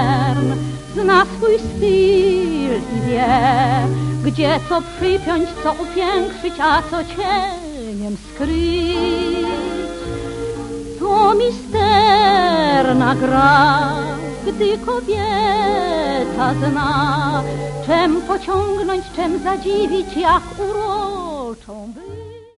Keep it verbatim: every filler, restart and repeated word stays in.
modern zna swój styl i wie, gdzie co przypiąć, co upiększyć, a co cieniem skryć. To misterna gra, gdy kobieta zna, czem pociągnąć, czem zadziwić, jak uroczą być.